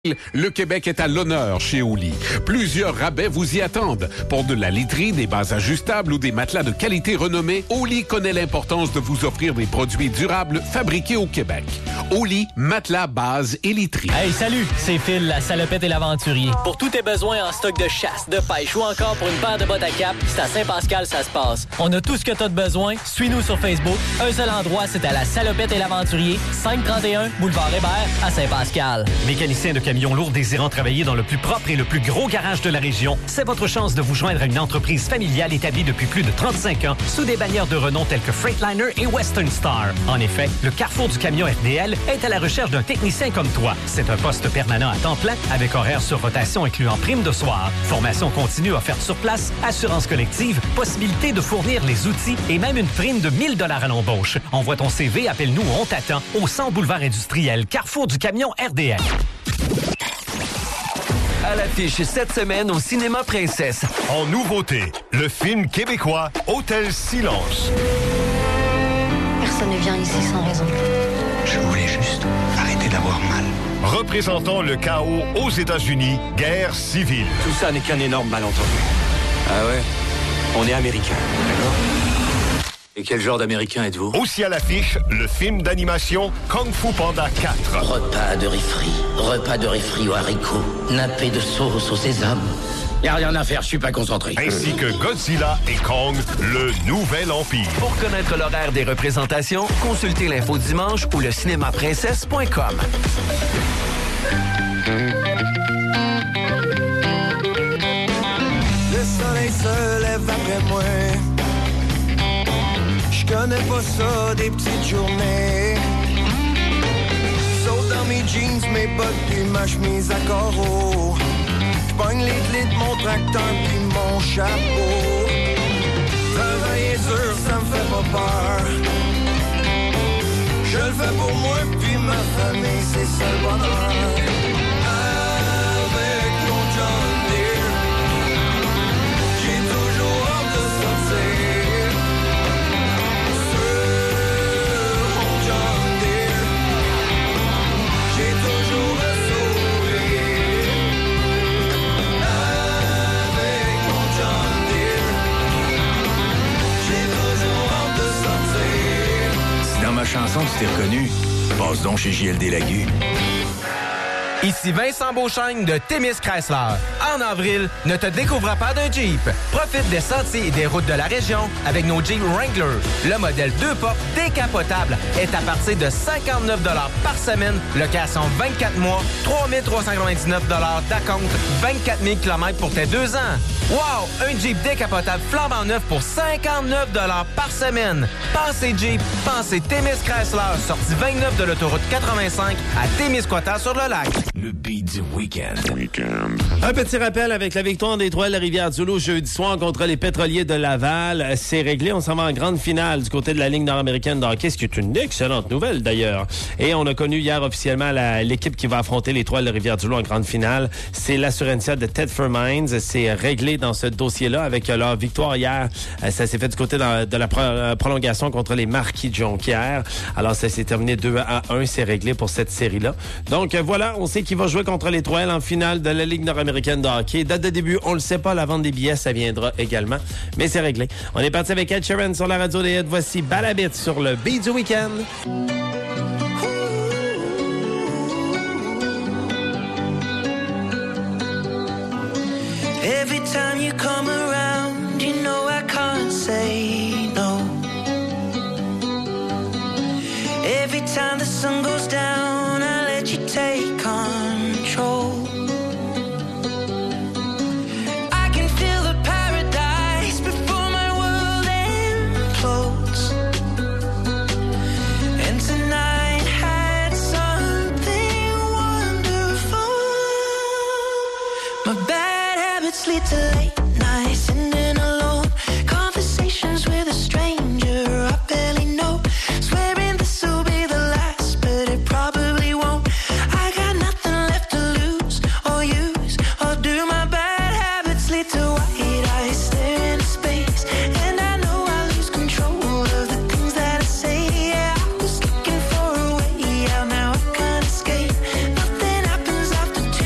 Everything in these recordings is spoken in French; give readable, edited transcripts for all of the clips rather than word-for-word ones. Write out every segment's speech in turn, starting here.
Le Québec est à l'honneur chez Oli. Plusieurs rabais vous y attendent. Pour de la literie, des bases ajustables ou des matelas de qualité renommée, Oli connaît l'importance de vous offrir des produits durables fabriqués au Québec. Oli, matelas, bases et literie. Hey, salut, c'est Phil, la salopette et l'aventurier. Pour tous tes besoins en stock de chasse, de pêche ou encore pour une paire de bottes à cap, c'est à Saint-Pascal ça se passe. On a tout ce que t'as de besoin. Suis-nous sur Facebook. Un seul endroit, c'est à la salopette et l'aventurier, 531 Boulevard Hébert à Saint-Pascal. Mécanicien de camions lourds désirant travailler dans le plus propre et le plus gros garage de la région, c'est votre chance de vous joindre à une entreprise familiale établie depuis plus de 35 ans sous des bannières de renom telles que Freightliner et Western Star. En effet, le Carrefour du camion RDL est à la recherche d'un technicien comme toi. C'est un poste permanent à temps plein avec horaire sur rotation incluant prime de soir, formation continue offerte sur place, assurance collective, possibilité de fournir les outils et même une prime de 1 000 $ à l'embauche. Envoie ton CV, appelle-nous, on t'attend au 100 boulevard industriel, Carrefour du camion RDL. À l'affiche cette semaine au Cinéma Princesse. En nouveauté, le film québécois Hôtel Silence. Personne ne vient ici sans raison. Je voulais juste arrêter d'avoir mal. Représentant le chaos aux États-Unis, guerre civile. Tout ça n'est qu'un énorme malentendu. Ah ouais? On est américains, d'accord? Et quel genre d'américain êtes-vous? Aussi à l'affiche, le film d'animation Kung Fu Panda 4. Repas de riz frit aux haricots, nappé de sauce au sésame. Y'a rien à faire, je suis pas concentré. Ainsi que Godzilla et Kong, le nouvel empire. Pour connaître l'horaire des représentations, consultez l'info dimanche ou le cinémaprincesse.com. Le soleil se lève après moi. Je connais pas ça, des petites journées. Saute dans mes jeans, mes bottes puis ma chemise à carreaux. J'pogne les clés de mon tracteur puis mon chapeau. Travailler dur, ça me fait pas peur. Je le fais pour moi puis ma famille, c'est ça le bonheur. Avec mon John Deere, j'ai toujours hâte de sortir. Dans ma chanson, tu t'es reconnu. Passe donc chez JLD Lagu. Ici Vincent Beauchesne de Témis Chrysler. En avril, ne te découvre pas d'un Jeep. Profite des sentiers et des routes de la région avec nos Jeep Wrangler. Le modèle 2 portes décapotable est à partir de 59 $ par semaine. Location 24 mois, 3 399 $ d'acompte, 24 000 km pour tes 2 ans. Wow! Un Jeep décapotable flambant neuf pour 59 $ par semaine. Pensez Jeep, pensez Témis Chrysler, sortie 29 de l'autoroute 85 à Témiscouata-sur-le-Lac. Le beat du week-end. Un petit rappel avec la victoire des Étoiles de la Rivière-du-Loup jeudi soir contre les Pétroliers de Laval. C'est réglé. On s'en va en grande finale du côté de la Ligue nord-américaine de hockey, ce qui est une excellente nouvelle d'ailleurs. Et on a connu hier officiellement l'équipe qui va affronter les Étoiles de Rivière-du-Loup en grande finale. C'est l'Assurantia de Thetford Mines. C'est réglé dans ce dossier-là avec leur victoire hier. Ça s'est fait du côté de la prolongation contre les Marquis de Jonquière. Alors ça s'est terminé 2-1. C'est réglé pour cette série-là. Donc voilà, on sait qui va jouer contre l'Étoile en finale de la Ligue nord-américaine de hockey. Date de début, on le sait pas. La vente des billets, ça viendra également. Mais c'est réglé. On est parti avec Ed Sheeran sur la radio des hits. Voici Balabit sur le beat du week-end. Every time you come around, you know I can't say no. Every time the sun goes down, I let you take control. I can feel the paradise before my world implodes. And tonight had something wonderful. My bad habits lead to late nights, sitting alone. Conversations with a stranger I barely know. Swearing this will be the last, but it probably won't. I got nothing left to lose or use or do. My bad habits lead to white eyes staring into space, and I know I lose control of the things that I say. Yeah, I was looking for a way out, now I can't escape. Nothing happens after 2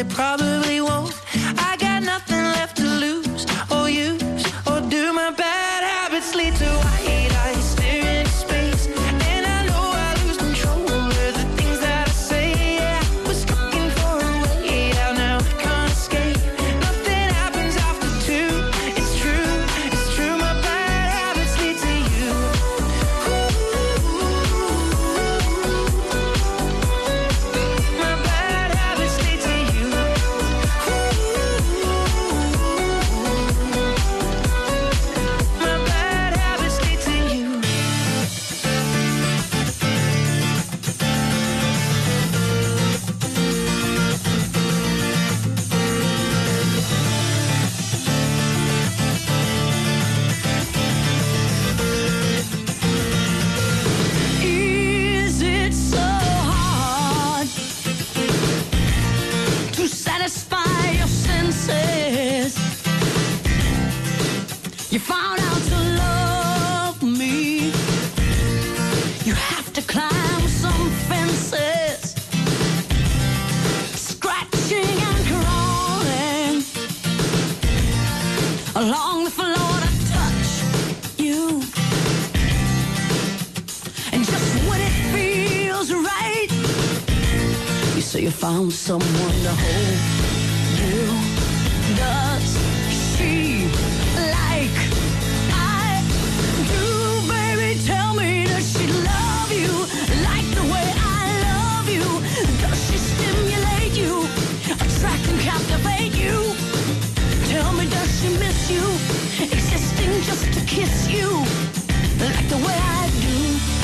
they probably won't. I got nothing left to lose or use or do. My bad habits lead to white eyes staring at space, and I know I lose control of the things that I say. Yeah, I was looking for a way out, now I can't escape. Nothing happens after two. It's true, my bad habits lead to you. My bad habits lead to you. My bad habits lead to you. Is it so hard to satisfy your senses? You found out to love me. You have to climb some fences, scratching and crawling along the floor to touch you. And just when it feels right, you say you found someone to hold you. Does she like I do, baby? Tell me, does she love you like the way I love you? Does she stimulate you, attract and captivate you? Tell me, does she miss you, existing just to kiss you like the way I do?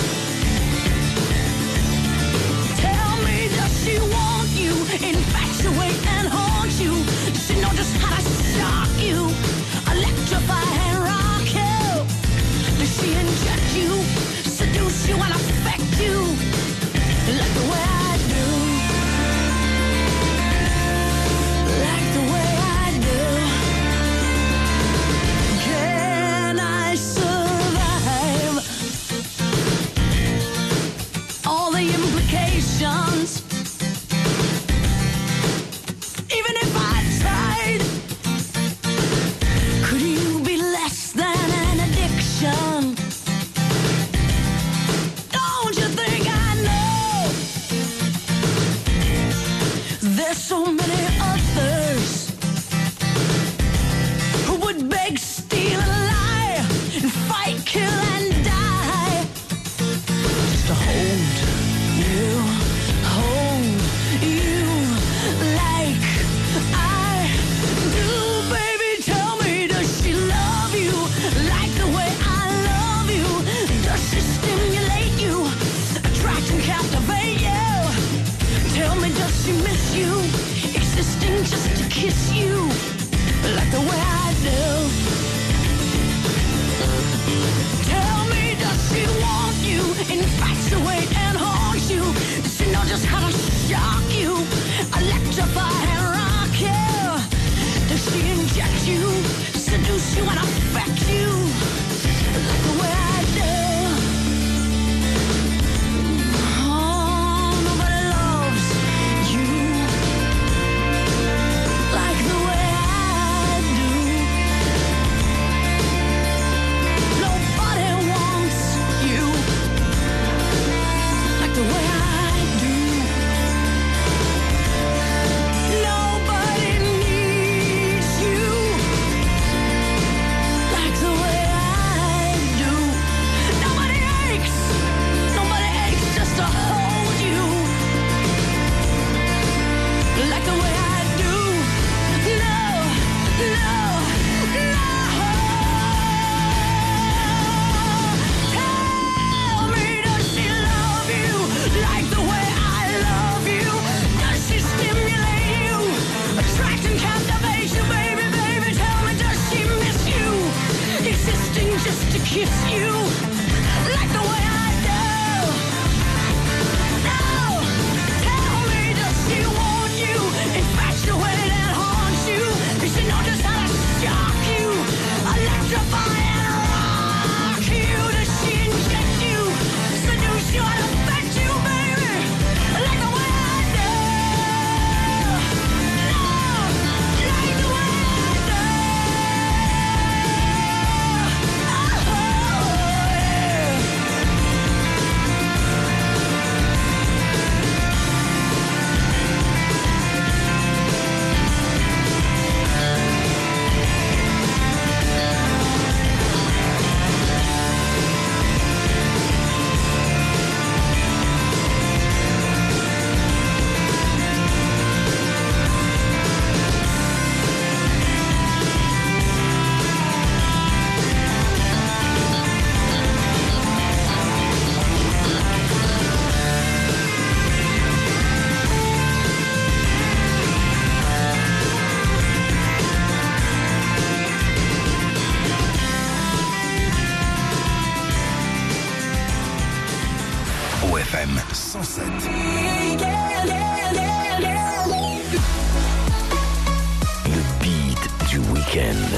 Tell me, does she want you, infatuate and haunt you? Does she know just how to shock you, electrify and rock you? Does she inject you, seduce you and affect you like the way I do? Like the way I do. Can I survive all the implications? Even if I tried, could you be less than an addiction? Don't you think I know there's so many others who would beg, steal, and lie, and fight, kill, and die just to hold you like I do, baby. Tell me, does she love you like the way I love you? Does she stimulate you, attract and captivate you? Tell me, does she miss you, existing just to kiss you like the way I do? Tell me, does she want you, infatuate and haunt you? Does she know just how to shock you, electrify and rock you? Does she inject you, seduce you and affect you like the way I do? Oh, nobody loves you like the way I do. Nobody wants you like the way I do. week-end.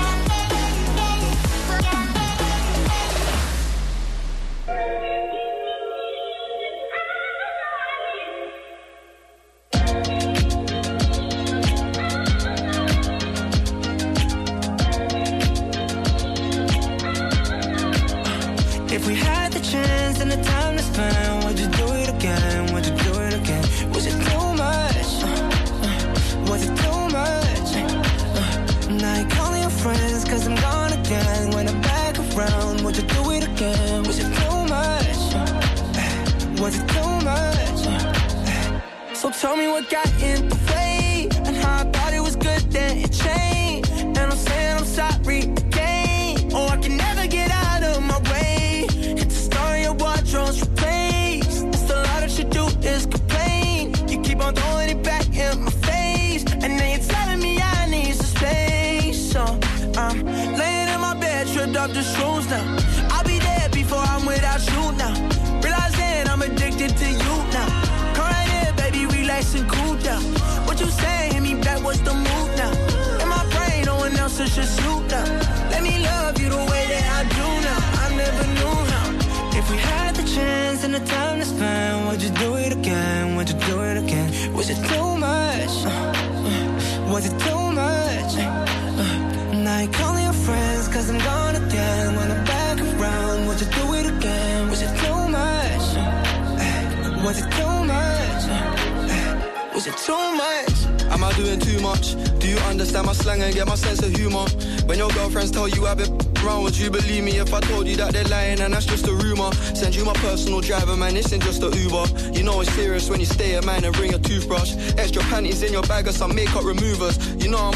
If we had the chance and the time to spend, would you do it again? Would you do it again? Was it too much? Was it too much? Now you're calling your friends cause I'm gone again. When I'm back around, would you do it again? Was it too much? Was it too much? So tell me what got in the way, and how I thought it was good, then it changed. And I'm saying I'm sorry again, or I can never get out of my way. It's a story of wardrobes replaced. It's a lot that you do is complain. You keep on throwing it back in my face, and then you're telling me I need some space. So I'm laying in my bed, stripped off the shoes now. I'll be dead before I'm without you now. Realizing I'm addicted to you now. Come right here, baby, relax and cool down. What you say, hit me back, what's the move now? In my brain, no one else is just you now. Let me love you the way that I do now. I never knew how. If we had the chance and the time to spend, would you do it again? Would you do it again? Was it too much? Was it too much? Now you're calling your friends cause I'm gone again. When I'm back around, would you do it again? Was it too much? Was it too much? Was it too much? Am I doing too much? Do you understand my slang and get my sense of humor? When your girlfriends tell you I've been around, would you believe me if I told you that they're lying and that's just a rumor? Send you my personal driver, man, this ain't just a Uber. You know it's serious when you stay at mine and bring a toothbrush. Extra panties in your bag or some makeup removers. You know I'm